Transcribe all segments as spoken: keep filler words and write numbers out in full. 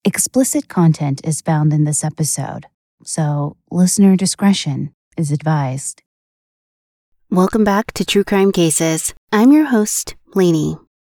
Explicit content is found in this episode, so listener discretion is advised. Welcome back to True Crime Cases. I'm your host, Lainey.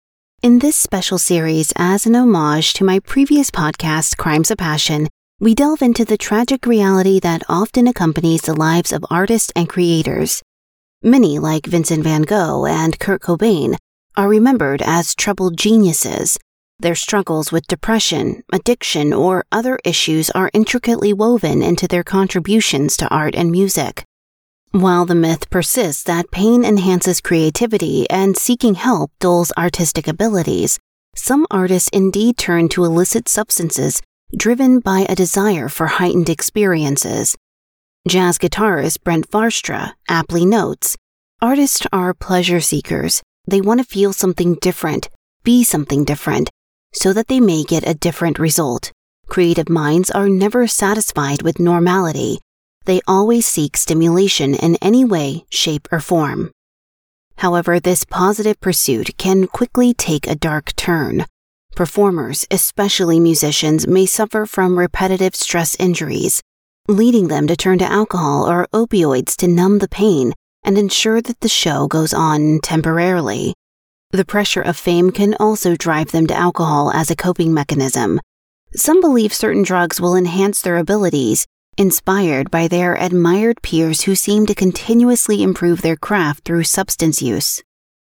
In this special series, as an homage to my previous podcast, Crimes of Passion, we delve into the tragic reality that often accompanies the lives of artists and creators. Many, like Vincent van Gogh and Kurt Cobain, are remembered as troubled geniuses. Their struggles with depression, addiction, or other issues are intricately woven into their contributions to art and music. While the myth persists that pain enhances creativity and seeking help dulls artistic abilities, some artists indeed turn to illicit substances driven by a desire for heightened experiences. Jazz guitarist Brent Varstra aptly notes, "Artists are pleasure seekers. They want to feel something different, be something different, so that they may get a different result. Creative minds are never satisfied with normality. They always seek stimulation in any way, shape, or form." However, this positive pursuit can quickly take a dark turn. Performers, especially musicians, may suffer from repetitive stress injuries, leading them to turn to alcohol or opioids to numb the pain and ensure that the show goes on temporarily. The pressure of fame can also drive them to alcohol as a coping mechanism. Some believe certain drugs will enhance their abilities, inspired by their admired peers who seem to continuously improve their craft through substance use.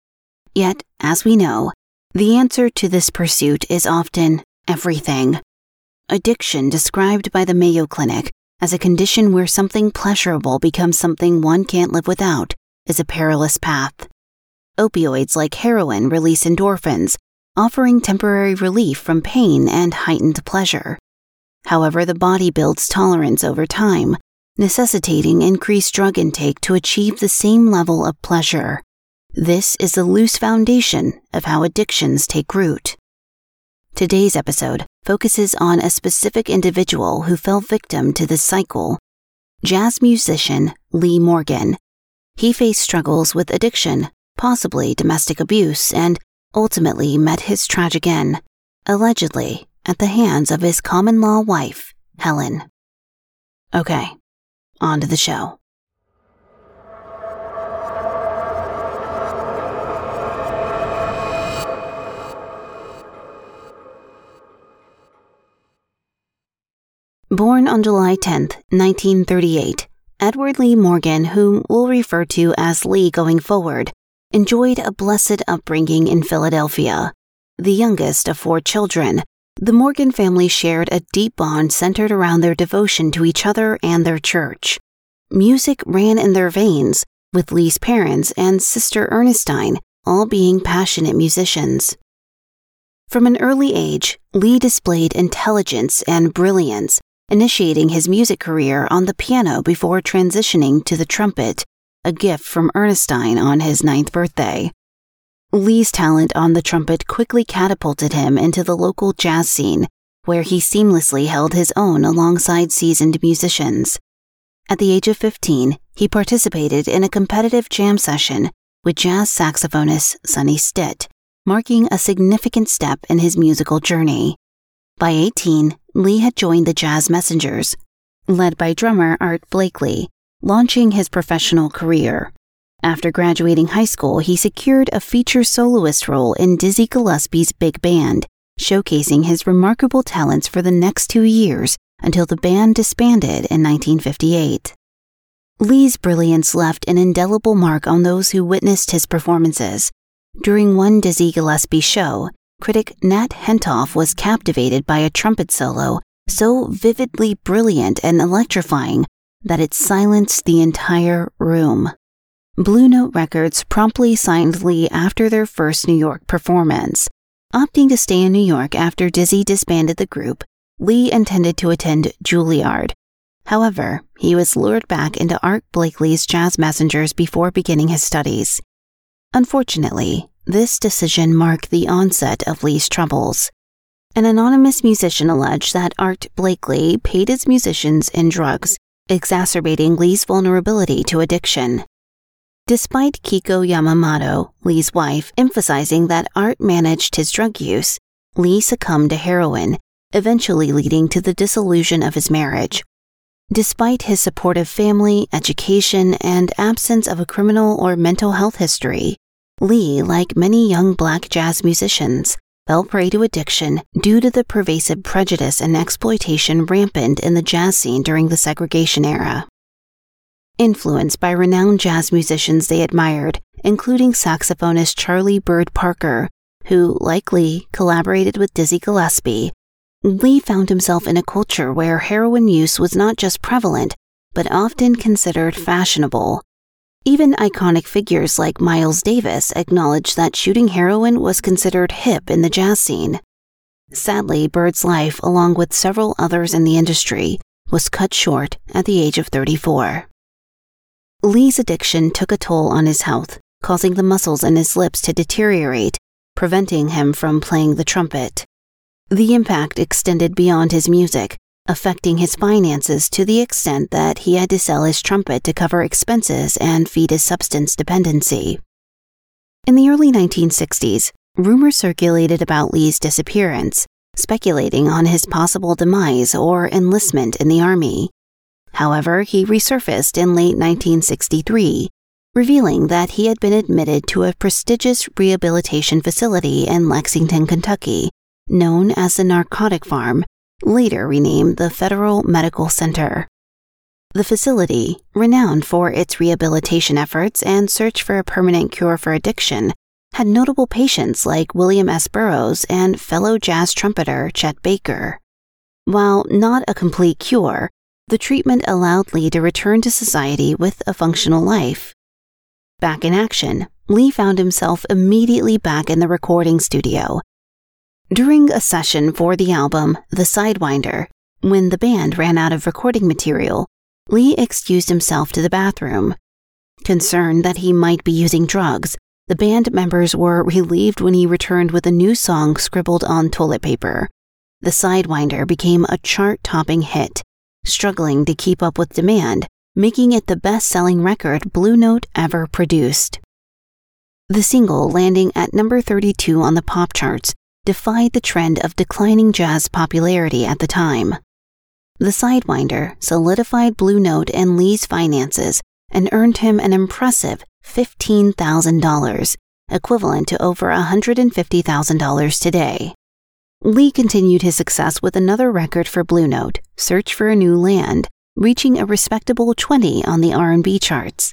Yet, as we know, the answer to this pursuit is often everything. Addiction, described by the Mayo Clinic as a condition where something pleasurable becomes something one can't live without, is a perilous path. Opioids like heroin release endorphins, offering temporary relief from pain and heightened pleasure. However, the body builds tolerance over time, necessitating increased drug intake to achieve the same level of pleasure. This is the loose foundation of how addictions take root. Today's episode focuses on a specific individual who fell victim to this cycle, jazz musician Lee Morgan. He faced struggles with addiction, possibly domestic abuse, and ultimately met his tragic end, allegedly at the hands of his common-law wife, Helen. Okay, on to the show. Born on July tenth, nineteen thirty-eight, Edward Lee Morgan, whom we'll refer to as Lee going forward, enjoyed a blessed upbringing in Philadelphia. The youngest of four children, the Morgan family shared a deep bond centered around their devotion to each other and their church. Music ran in their veins, with Lee's parents and sister Ernestine all being passionate musicians. From an early age, Lee displayed intelligence and brilliance, initiating his music career on the piano before transitioning to the trumpet, a gift from Ernestine on his ninth birthday. Lee's talent on the trumpet quickly catapulted him into the local jazz scene, where he seamlessly held his own alongside seasoned musicians. At the age of fifteen, he participated in a competitive jam session with jazz saxophonist Sonny Stitt, marking a significant step in his musical journey. By eighteen, Lee had joined the Jazz Messengers, led by drummer Art Blakey, launching his professional career. After graduating high school, he secured a feature soloist role in Dizzy Gillespie's big band, showcasing his remarkable talents for the next two years until the band disbanded in nineteen fifty-eight. Lee's brilliance left an indelible mark on those who witnessed his performances. During one Dizzy Gillespie show, critic Nat Hentoff was captivated by a trumpet solo so vividly brilliant and electrifying that it silenced the entire room. Blue Note Records promptly signed Lee after their first New York performance. Opting to stay in New York after Dizzy disbanded the group, Lee intended to attend Juilliard. However, he was lured back into Art Blakey's Jazz Messengers before beginning his studies. Unfortunately, this decision marked the onset of Lee's troubles. An anonymous musician alleged that Art Blakey paid his musicians in drugs, exacerbating Lee's vulnerability to addiction. Despite Kiko Yamamoto, Lee's wife, emphasizing that Art managed his drug use, Lee succumbed to heroin, eventually leading to the dissolution of his marriage. Despite his supportive family, education, and absence of a criminal or mental health history, Lee, like many young black jazz musicians, fell prey to addiction due to the pervasive prejudice and exploitation rampant in the jazz scene during the segregation era. Influenced by renowned jazz musicians they admired, including saxophonist Charlie Bird Parker, who, like Lee, collaborated with Dizzy Gillespie, Lee found himself in a culture where heroin use was not just prevalent, but often considered fashionable. Even iconic figures like Miles Davis acknowledged that shooting heroin was considered hip in the jazz scene. Sadly, Bird's life, along with several others in the industry, was cut short at the age of thirty-four. Lee's addiction took a toll on his health, causing the muscles in his lips to deteriorate, preventing him from playing the trumpet. The impact extended beyond his music, affecting his finances to the extent that he had to sell his trumpet to cover expenses and feed his substance dependency. In the early nineteen sixties, rumors circulated about Lee's disappearance, speculating on his possible demise or enlistment in the Army. However, he resurfaced in late nineteen sixty-three, revealing that he had been admitted to a prestigious rehabilitation facility in Lexington, Kentucky, known as the Narcotic Farm, later renamed the Federal Medical Center. The facility, renowned for its rehabilitation efforts and search for a permanent cure for addiction, had notable patients like William S. Burroughs and fellow jazz trumpeter Chet Baker. While not a complete cure, the treatment allowed Lee to return to society with a functional life. Back in action, Lee found himself immediately back in the recording studio. During a session for the album The Sidewinder, when the band ran out of recording material, Lee excused himself to the bathroom. Concerned that he might be using drugs, the band members were relieved when he returned with a new song scribbled on toilet paper. The Sidewinder became a chart-topping hit, struggling to keep up with demand, making it the best-selling record Blue Note ever produced. The single, landing at number thirty-two on the pop charts, defied the trend of declining jazz popularity at the time. The Sidewinder solidified Blue Note and Lee's finances and earned him an impressive fifteen thousand dollars, equivalent to over one hundred fifty thousand dollars today. Lee continued his success with another record for Blue Note, Search for a New Land, reaching a respectable twenty on the R and B charts.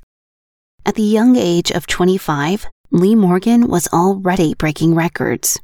At the young age of twenty-five, Lee Morgan was already breaking records.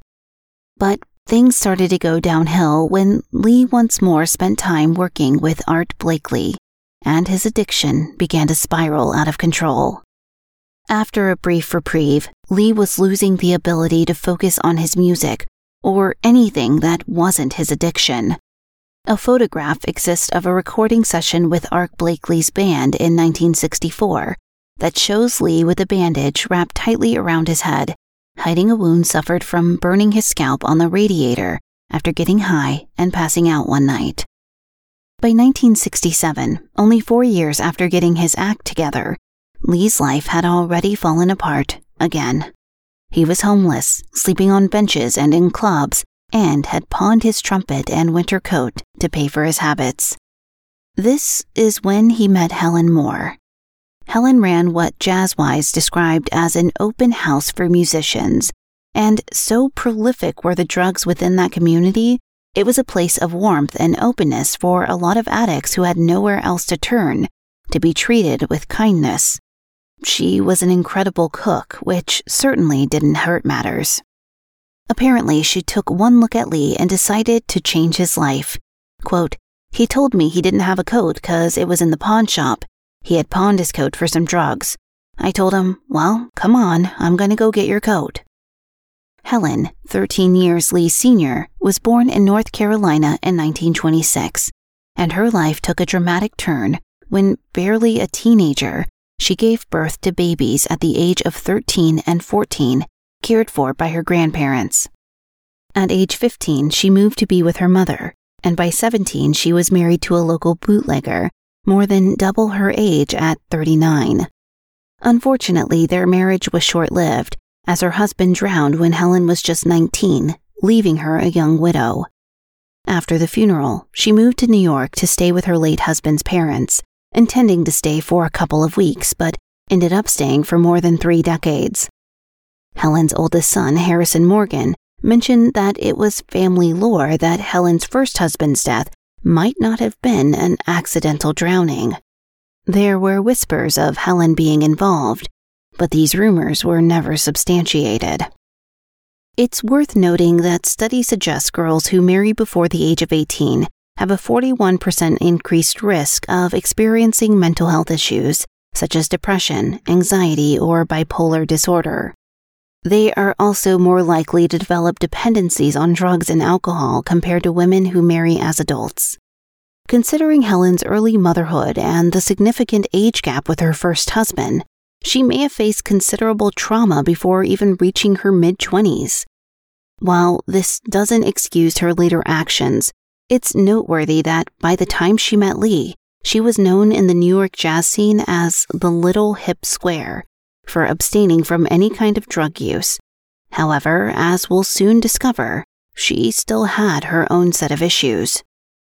But things started to go downhill when Lee once more spent time working with Art Blakey, and his addiction began to spiral out of control. After a brief reprieve, Lee was losing the ability to focus on his music, or anything that wasn't his addiction. A photograph exists of a recording session with Art Blakey's band in nineteen sixty-four that shows Lee with a bandage wrapped tightly around his head, hiding a wound suffered from burning his scalp on the radiator after getting high and passing out one night. By nineteen sixty-seven, only four years after getting his act together, Lee's life had already fallen apart again. He was homeless, sleeping on benches and in clubs, and had pawned his trumpet and winter coat to pay for his habits. This is when he met Helen Moore. Helen ran what Jazzwise described as an open house for musicians, and so prolific were the drugs within that community, it was a place of warmth and openness for a lot of addicts who had nowhere else to turn, to be treated with kindness. She was an incredible cook, which certainly didn't hurt matters. Apparently, she took one look at Lee and decided to change his life. Quote, "He told me he didn't have a coat 'cause it was in the pawn shop. He had pawned his coat for some drugs. I told him, well, come on, I'm going to go get your coat." Helen, thirteen years Lee's senior, was born in North Carolina in nineteen twenty-six, and her life took a dramatic turn when, barely a teenager, she gave birth to babies at the age of thirteen and fourteen, cared for by her grandparents. At age fifteen, she moved to be with her mother, and by seventeen, she was married to a local bootlegger, more than double her age at thirty-nine. Unfortunately, their marriage was short-lived, as her husband drowned when Helen was just nineteen, leaving her a young widow. After the funeral, she moved to New York to stay with her late husband's parents, intending to stay for a couple of weeks, but ended up staying for more than three decades. Helen's oldest son, Harrison Morgan, mentioned that it was family lore that Helen's first husband's death might not have been an accidental drowning. There were whispers of Helen being involved, but these rumors were never substantiated. It's worth noting that studies suggest girls who marry before the age of eighteen have a forty-one percent increased risk of experiencing mental health issues, such as depression, anxiety, or bipolar disorder. They are also more likely to develop dependencies on drugs and alcohol compared to women who marry as adults. Considering Helen's early motherhood and the significant age gap with her first husband, she may have faced considerable trauma before even reaching her mid-twenties. While this doesn't excuse her later actions, it's noteworthy that by the time she met Lee, she was known in the New York jazz scene as the Little Hip Square for abstaining from any kind of drug use. However, as we'll soon discover, she still had her own set of issues.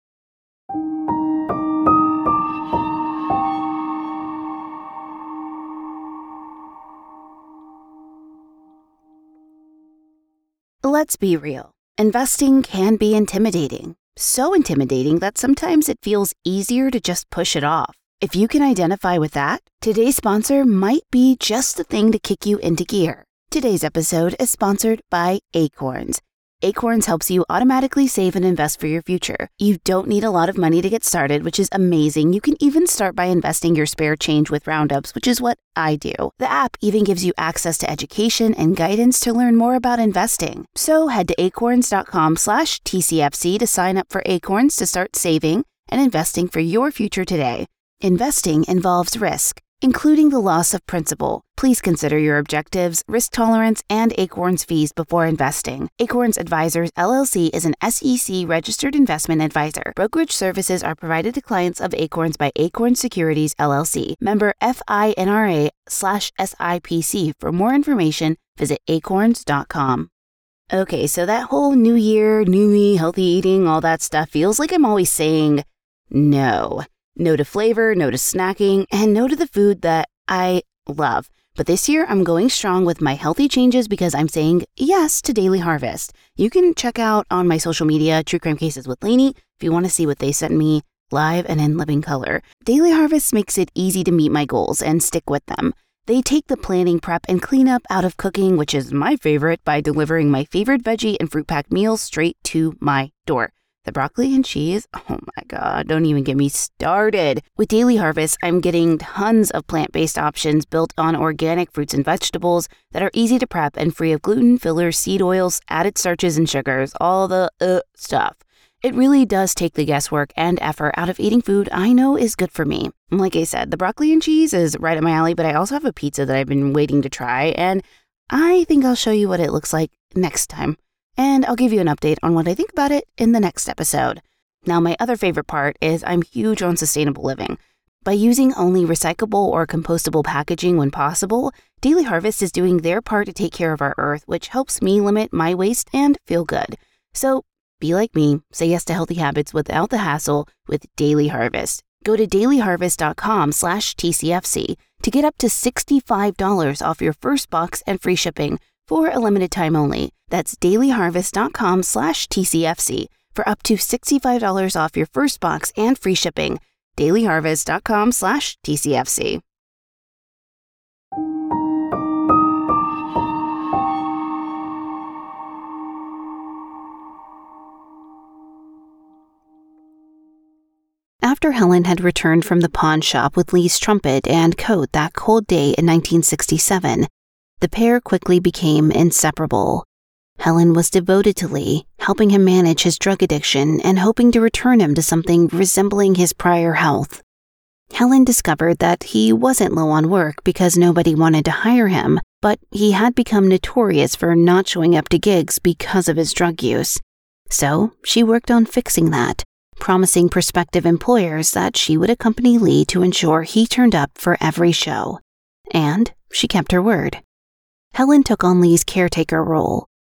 Let's be real. Investing can be intimidating. So intimidating that sometimes it feels easier to just push it off. If you can identify with that, today's sponsor might be just the thing to kick you into gear. Today's episode is sponsored by Acorns. Acorns helps you automatically save and invest for your future. You don't need a lot of money to get started, which is amazing. You can even start by investing your spare change with roundups, which is what I do. The app even gives you access to education and guidance to learn more about investing. So head to acorns.com slash TCFC to sign up for Acorns to start saving and investing for your future today. Investing involves risk, including the loss of principal. Please consider your objectives, risk tolerance, and Acorns fees before investing. Acorns Advisors, L L C is an S E C-registered investment advisor. Brokerage services are provided to clients of Acorns by Acorns Securities, L L C. Member FINRA slash SIPC. For more information, visit acorns dot com. Okay, so that whole new year, new me, healthy eating, all that stuff feels like I'm always saying no. No to flavor, no to snacking, and no to the food that I love. But this year, I'm going strong with my healthy changes because I'm saying yes to Daily Harvest. You can check out on my social media, True Crime Cases with Lainey, if you want to see what they sent me live and in living color. Daily Harvest makes it easy to meet my goals and stick with them. They take the planning, prep, and cleanup out of cooking, which is my favorite, by delivering my favorite veggie and fruit-packed meals straight to my door. The broccoli and cheese, oh my god, don't even get me started. With Daily Harvest, I'm getting tons of plant-based options built on organic fruits and vegetables that are easy to prep and free of gluten, fillers, seed oils, added starches and sugars, all the uh, stuff. It really does take the guesswork and effort out of eating food I know is good for me. Like I said, the broccoli and cheese is right up my alley, but I also have a pizza that I've been waiting to try, and I think I'll show you what it looks like next time. And I'll give you an update on what I think about it in the next episode. Now, my other favorite part is I'm huge on sustainable living. By using only recyclable or compostable packaging when possible, Daily Harvest is doing their part to take care of our earth, which helps me limit my waste and feel good. So be like me, say yes to healthy habits without the hassle with Daily Harvest. Go to dailyharvest.com slash TCFC to get up to sixty-five dollars off your first box and free shipping for a limited time only. That's dailyharvest.com slash TCFC for up to sixty-five dollars off your first box and free shipping. dailyharvest.com slash TCFC. After Helen had returned from the pawn shop with Lee's trumpet and coat that cold day in nineteen sixty-seven, the pair quickly became inseparable. Helen was devoted to Lee, helping him manage his drug addiction and hoping to return him to something resembling his prior health. Helen discovered that he wasn't low on work because nobody wanted to hire him, but he had become notorious for not showing up to gigs because of his drug use. So she worked on fixing that, promising prospective employers that she would accompany Lee to ensure he turned up for every show. And she kept her word. Helen took on Lee's caretaker role,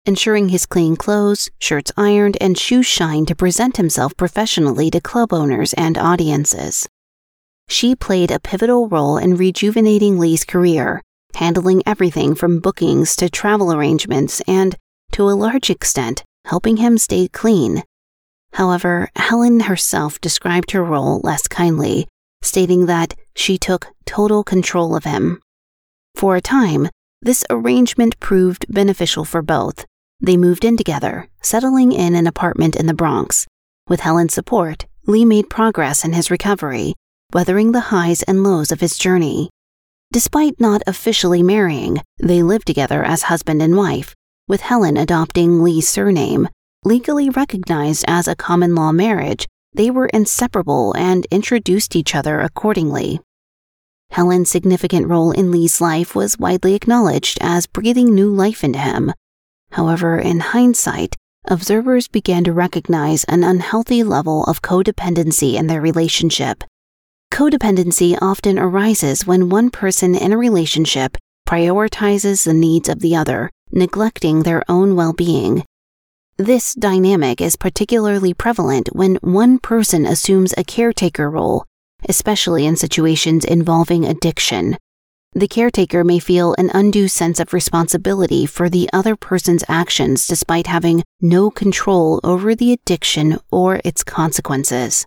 ensuring his clean clothes, shirts ironed, and shoes shined to present himself professionally to club owners and audiences. She played a pivotal role in rejuvenating Lee's career, handling everything from bookings to travel arrangements and, to a large extent, helping him stay clean. However, Helen herself described her role less kindly, stating that she took total control of him. For a time, this arrangement proved beneficial for both. They moved in together, settling in an apartment in the Bronx. With Helen's support, Lee made progress in his recovery, weathering the highs and lows of his journey. Despite not officially marrying, they lived together as husband and wife, with Helen adopting Lee's surname. Legally recognized as a common-law marriage, they were inseparable and introduced each other accordingly. Helen's significant role in Lee's life was widely acknowledged as breathing new life into him. However, in hindsight, observers began to recognize an unhealthy level of codependency in their relationship. Codependency often arises when one person in a relationship prioritizes the needs of the other, neglecting their own well-being. This dynamic is particularly prevalent when one person assumes a caretaker role, especially in situations involving addiction. The caretaker may feel an undue sense of responsibility for the other person's actions despite having no control over the addiction or its consequences.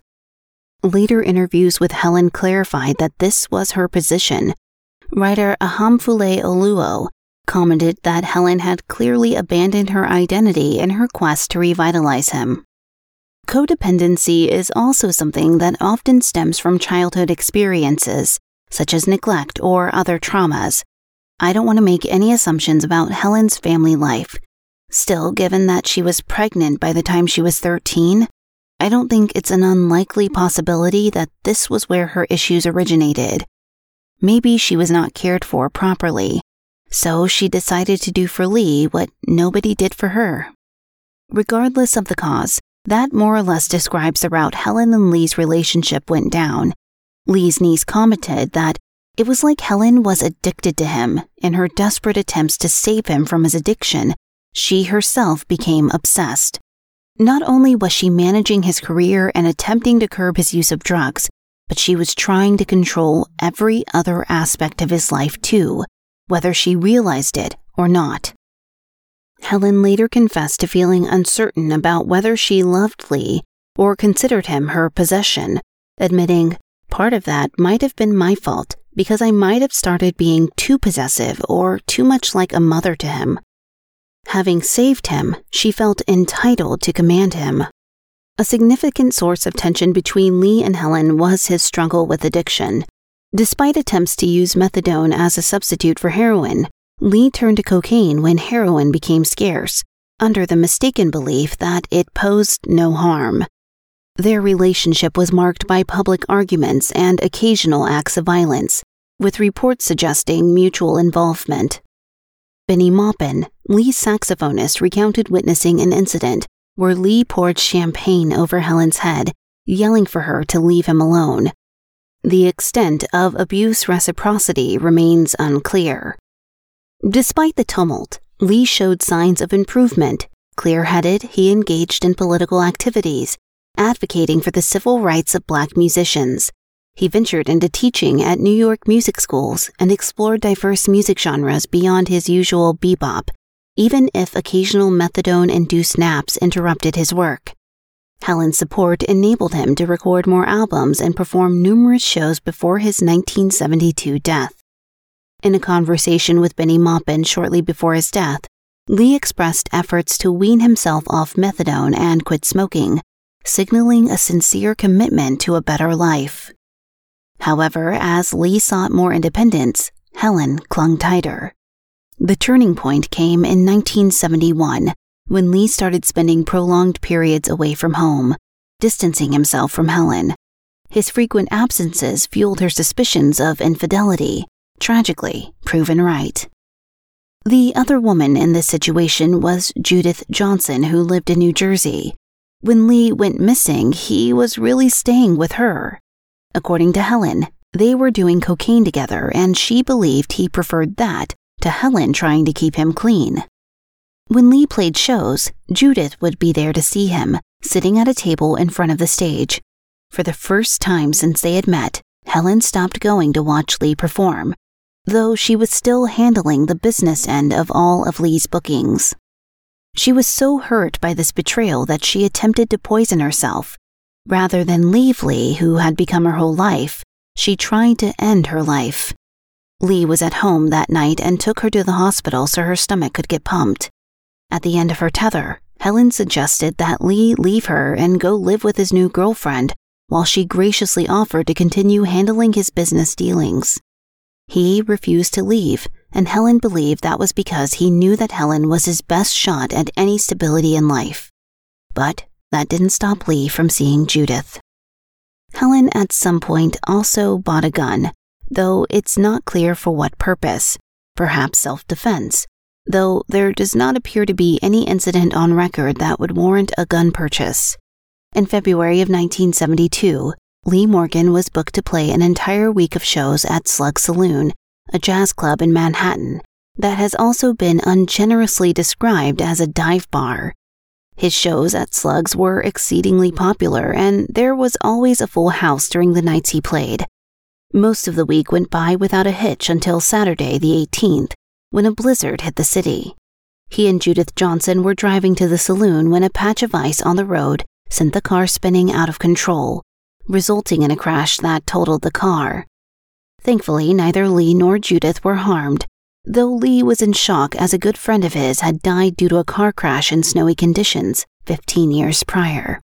Later interviews with Helen clarified that this was her position. Writer Ahamfule Oluo commented that Helen had clearly abandoned her identity in her quest to revitalize him. Codependency is also something that often stems from childhood experiences, such as neglect or other traumas. I don't want to make any assumptions about Helen's family life. Still, given that she was pregnant by the time she was thirteen, I don't think it's an unlikely possibility that this was where her issues originated. Maybe she was not cared for properly, so she decided to do for Lee what nobody did for her. Regardless of the cause, that more or less describes the route Helen and Lee's relationship went down. Lee's niece commented that it was like Helen was addicted to him. In her desperate attempts to save him from his addiction, she herself became obsessed. Not only was she managing his career and attempting to curb his use of drugs, but she was trying to control every other aspect of his life too, whether she realized it or not. Helen later confessed to feeling uncertain about whether she loved Lee or considered him her possession, admitting, "Part of that might have been my fault because I might have started being too possessive or too much like a mother to him." Having saved him, she felt entitled to command him. A significant source of tension between Lee and Helen was his struggle with addiction. Despite attempts to use methadone as a substitute for heroin, Lee turned to cocaine when heroin became scarce, under the mistaken belief that it posed no harm. Their relationship was marked by public arguments and occasional acts of violence, with reports suggesting mutual involvement. Benny Maupin, Lee's saxophonist, recounted witnessing an incident where Lee poured champagne over Helen's head, yelling for her to leave him alone. The extent of abuse reciprocity remains unclear. Despite the tumult, Lee showed signs of improvement. Clear-headed, he engaged in political activities, advocating for the civil rights of Black musicians. He ventured into teaching at New York music schools and explored diverse music genres beyond his usual bebop, even if occasional methadone-induced naps interrupted his work. Helen's support enabled him to record more albums and perform numerous shows before his nineteen seventy-two death. In a conversation with Benny Maupin shortly before his death, Lee expressed efforts to wean himself off methadone and quit smoking, signaling a sincere commitment to a better life. However, as Lee sought more independence, Helen clung tighter. The turning point came in nineteen seventy-one, when Lee started spending prolonged periods away from home, distancing himself from Helen. His frequent absences fueled her suspicions of infidelity, tragically proven right. The other woman in this situation was Judith Johnson, who lived in New Jersey. When Lee went missing, he was really staying with her. According to Helen, they were doing cocaine together, and she believed he preferred that to Helen trying to keep him clean. When Lee played shows, Judith would be there to see him, sitting at a table in front of the stage. For the first time since they had met, Helen stopped going to watch Lee perform, though she was still handling the business end of all of Lee's bookings. She was so hurt by this betrayal that she attempted to poison herself. Rather than leave Lee, who had become her whole life, she tried to end her life. Lee was at home that night and took her to the hospital so her stomach could get pumped. At the end of her tether, Helen suggested that Lee leave her and go live with his new girlfriend, while she graciously offered to continue handling his business dealings. He refused to leave, and Helen believed that was because he knew that Helen was his best shot at any stability in life. But that didn't stop Lee from seeing Judith. Helen at some point also bought a gun, though it's not clear for what purpose, perhaps self-defense, though there does not appear to be any incident on record that would warrant a gun purchase. In February of nineteen seventy-two, Lee Morgan was booked to play an entire week of shows at Slug Saloon, a jazz club in Manhattan that has also been ungenerously described as a dive bar. His shows at Slug's were exceedingly popular, and there was always a full house during the nights he played. Most of the week went by without a hitch until Saturday the eighteenth, when a blizzard hit the city. He and Judith Johnson were driving to the saloon when a patch of ice on the road sent the car spinning out of control, resulting in a crash that totaled the car. Thankfully, neither Lee nor Judith were harmed, though Lee was in shock as a good friend of his had died due to a car crash in snowy conditions fifteen years prior.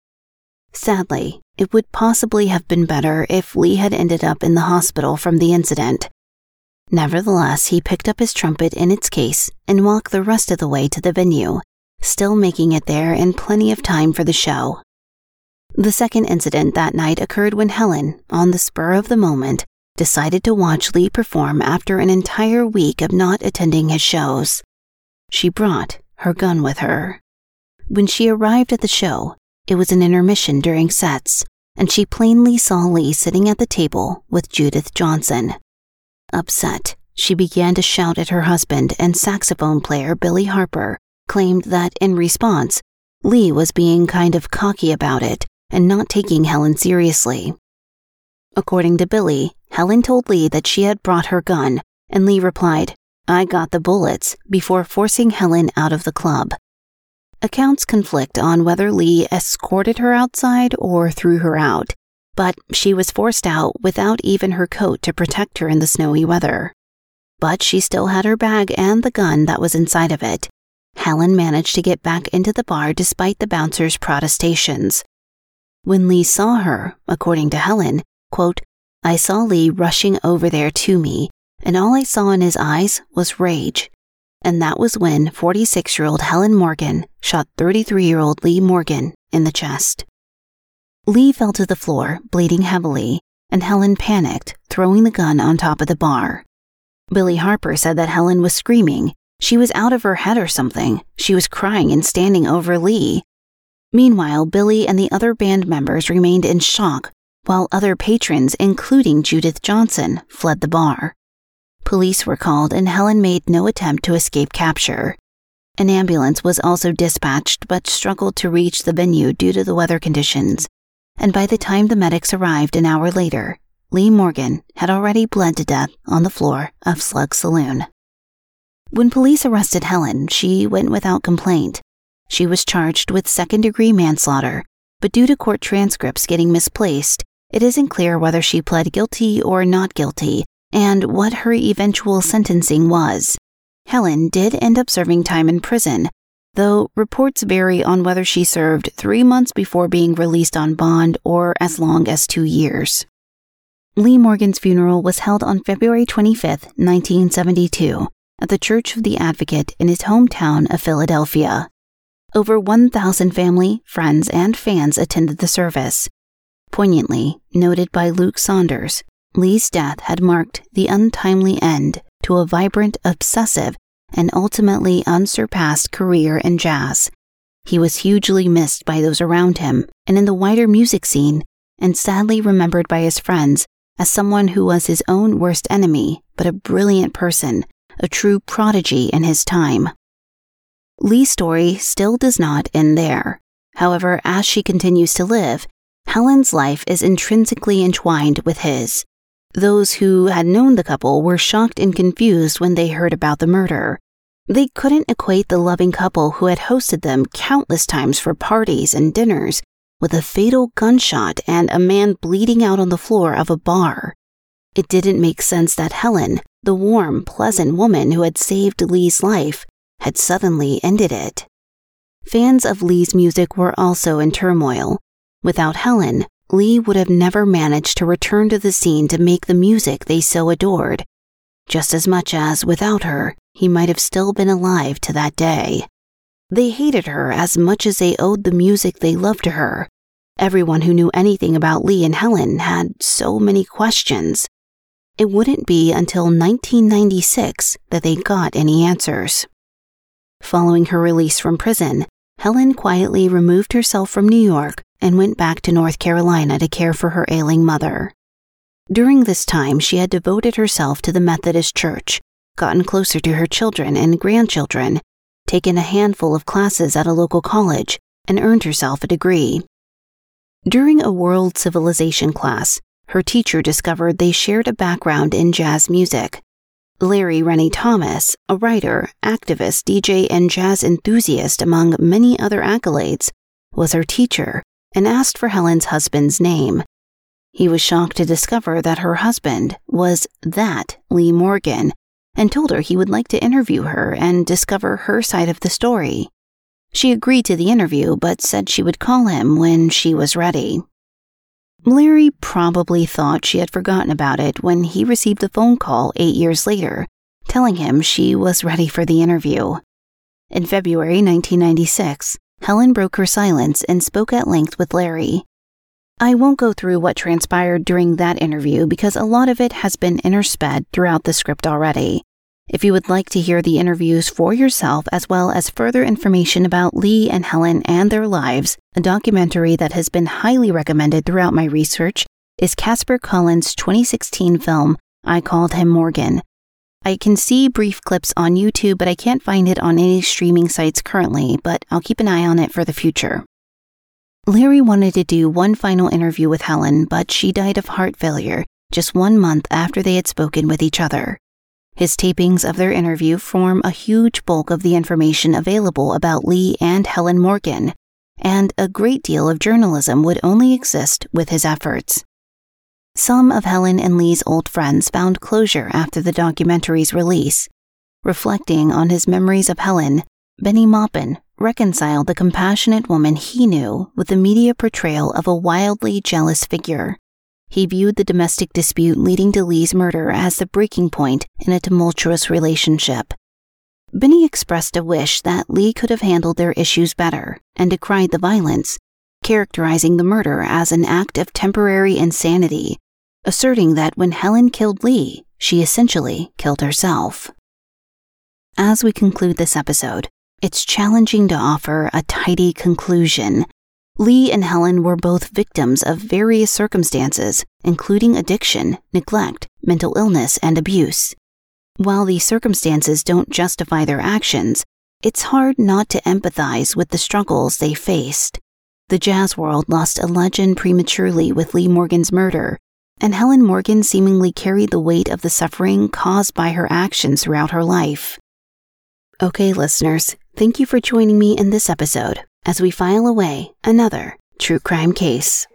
Sadly, it would possibly have been better if Lee had ended up in the hospital from the incident. Nevertheless, he picked up his trumpet in its case and walked the rest of the way to the venue, still making it there in plenty of time for the show. The second incident that night occurred when Helen, on the spur of the moment, decided to watch Lee perform after an entire week of not attending his shows. She brought her gun with her. When she arrived at the show, it was an intermission during sets, and she plainly saw Lee sitting at the table with Judith Johnson. Upset, she began to shout at her husband, and saxophone player Billy Harper claimed that in response, Lee was being kind of cocky about it and not taking Helen seriously. According to Billy, Helen told Lee that she had brought her gun, and Lee replied, "I got the bullets," before forcing Helen out of the club. Accounts conflict on whether Lee escorted her outside or threw her out, but she was forced out without even her coat to protect her in the snowy weather. But she still had her bag and the gun that was inside of it. Helen managed to get back into the bar despite the bouncer's protestations. When Lee saw her, according to Helen, quote, "I saw Lee rushing over there to me, and all I saw in his eyes was rage." And that was when forty-six-year-old Helen Morgan shot thirty-three-year-old Lee Morgan in the chest. Lee fell to the floor, bleeding heavily, and Helen panicked, throwing the gun on top of the bar. Billy Harper said that Helen was screaming. She was out of her head or something. She was crying and standing over Lee. Meanwhile, Billy and the other band members remained in shock, while other patrons, including Judith Johnson, fled the bar. Police were called, and Helen made no attempt to escape capture. An ambulance was also dispatched but struggled to reach the venue due to the weather conditions, and by the time the medics arrived an hour later, Lee Morgan had already bled to death on the floor of Slug Saloon. When police arrested Helen, she went without complaint. She was charged with second-degree manslaughter, but due to court transcripts getting misplaced, it isn't clear whether she pled guilty or not guilty, and what her eventual sentencing was. Helen did end up serving time in prison, though reports vary on whether she served three months before being released on bond or as long as two years. Lee Morgan's funeral was held on February twenty-fifth, nineteen seventy-two, at the Church of the Advocate in his hometown of Philadelphia. Over one thousand family, friends, and fans attended the service. Poignantly noted by Luke Saunders, Lee's death had marked the untimely end to a vibrant, obsessive, and ultimately unsurpassed career in jazz. He was hugely missed by those around him and in the wider music scene, and sadly remembered by his friends as someone who was his own worst enemy, but a brilliant person, a true prodigy in his time. Lee's story still does not end there. However, as she continues to live, Helen's life is intrinsically entwined with his. Those who had known the couple were shocked and confused when they heard about the murder. They couldn't equate the loving couple who had hosted them countless times for parties and dinners with a fatal gunshot and a man bleeding out on the floor of a bar. It didn't make sense that Helen, the warm, pleasant woman who had saved Lee's life, had suddenly ended it. Fans of Lee's music were also in turmoil. Without Helen, Lee would have never managed to return to the scene to make the music they so adored. Just as much as, without her, he might have still been alive to that day. They hated her as much as they owed the music they loved to her. Everyone who knew anything about Lee and Helen had so many questions. It wouldn't be until nineteen ninety-six that they got any answers. Following her release from prison, Helen quietly removed herself from New York and went back to North Carolina to care for her ailing mother. During this time, she had devoted herself to the Methodist Church, gotten closer to her children and grandchildren, taken a handful of classes at a local college, and earned herself a degree. During a world civilization class, her teacher discovered they shared a background in jazz music. Larry Rennie Thomas, a writer, activist, D J, and jazz enthusiast among many other accolades, was her teacher and asked for Helen's husband's name. He was shocked to discover that her husband was that Lee Morgan and told her he would like to interview her and discover her side of the story. She agreed to the interview but said she would call him when she was ready. Larry probably thought she had forgotten about it when he received a phone call eight years later, telling him she was ready for the interview. In February nineteen ninety-six, Helen broke her silence and spoke at length with Larry. I won't go through what transpired during that interview because a lot of it has been intersped throughout the script already. If you would like to hear the interviews for yourself as well as further information about Lee and Helen and their lives, a documentary that has been highly recommended throughout my research is Casper Collins' twenty sixteen film, I Called Him Morgan. I can see brief clips on YouTube, but I can't find it on any streaming sites currently, but I'll keep an eye on it for the future. Larry wanted to do one final interview with Helen, but she died of heart failure just one month after they had spoken with each other. His tapings of their interview form a huge bulk of the information available about Lee and Helen Morgan, and a great deal of journalism would only exist with his efforts. Some of Helen and Lee's old friends found closure after the documentary's release. Reflecting on his memories of Helen, Benny Maupin reconciled the compassionate woman he knew with the media portrayal of a wildly jealous figure. He viewed the domestic dispute leading to Lee's murder as the breaking point in a tumultuous relationship. Benny expressed a wish that Lee could have handled their issues better and decried the violence, characterizing the murder as an act of temporary insanity, asserting that when Helen killed Lee, she essentially killed herself. As we conclude this episode, it's challenging to offer a tidy conclusion. Lee and Helen were both victims of various circumstances, including addiction, neglect, mental illness, and abuse. While these circumstances don't justify their actions, it's hard not to empathize with the struggles they faced. The jazz world lost a legend prematurely with Lee Morgan's murder, and Helen Morgan seemingly carried the weight of the suffering caused by her actions throughout her life. Okay, listeners, thank you for joining me in this episode as we file away another true crime case.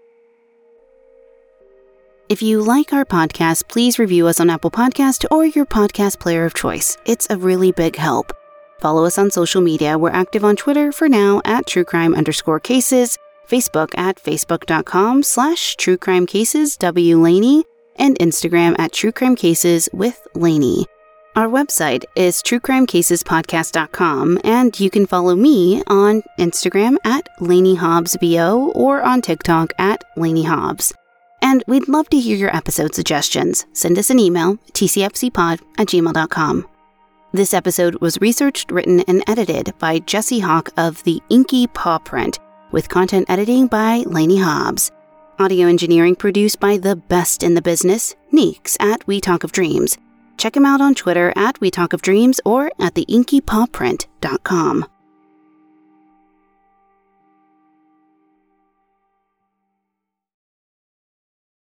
If you like our podcast, please review us on Apple Podcasts or your podcast player of choice. It's a really big help. Follow us on social media. We're active on Twitter for now at truecrime underscore cases, Facebook at facebook.com slash truecrimecases W Laney, and Instagram at truecrimecases with Laney. Our website is true crime cases podcast dot com, and you can follow me on Instagram at Laney Hobbs B O or on TikTok at Laney Hobbs. And we'd love to hear your episode suggestions. Send us an email, t c f c pod at gmail dot com. This episode was researched, written, and edited by Jesse Hawk of the Inky Paw Print, with content editing by Laney Hobbs. Audio engineering produced by the best in the business, Neeks at We Talk of Dreams. Check him out on Twitter at We Talk of Dreams or at the inky paw print dot com.